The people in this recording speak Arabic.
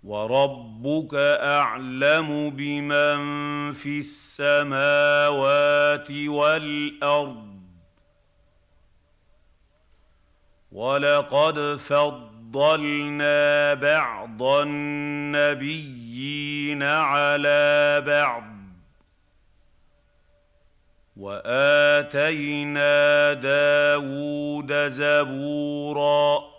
وَرَبُّكَ أَعْلَمُ بِمَن فِي السَّمَاوَاتِ وَالْأَرْضِ ۗ وَلَقَدْ فَضَّلْنَا بَعْضَ النَّبِيِّينَ عَلَىٰ بَعْضٍ ۖ وَآتَيْنَا دَاوُودَ زَبُورًا